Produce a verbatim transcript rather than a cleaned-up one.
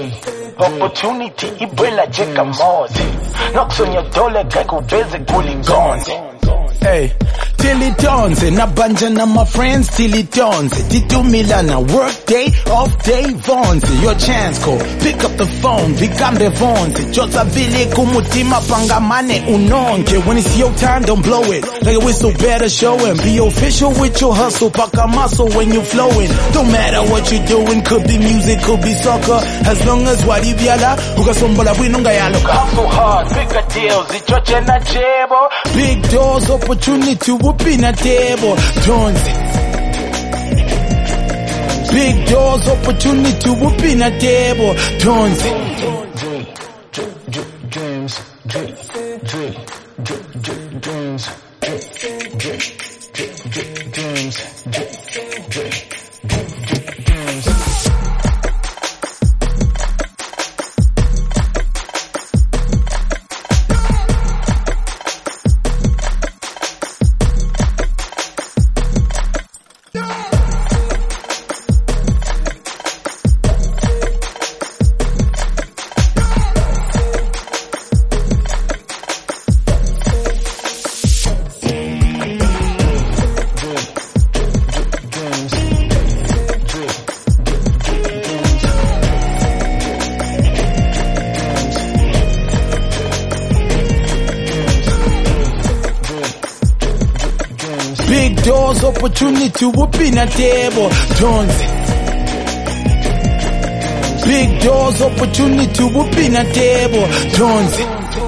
Opportunity ibwela jekamozi nokusonyodole kakubeze kuligonze. Hey, till it dawns, nabanja na my friends till it dawns. Titu Milana, work day, off day, Vons. Your chance call, pick up the phone, vikambe Vons. Josa vile kumutima pangamane unonke. When it's your time, don't blow it. Like a whistle, better show him. Be official with your hustle, paka muscle when you flowing. Don't matter what you're doing, could be music, could be soccer. As long as wadi biala, ukasombola winunga yalo. Hustle hard, bigger deals, ichoche na jebo. Big doors, opportunity, whooping na table. Jones. Big doors, opportunity, whooping na table. Jones. Dreams, dreams, dreams, dreams, dreams, dreams. Big doors, opportunity, whooping a table. Jones. Big doors, opportunity, whooping a table. Jones.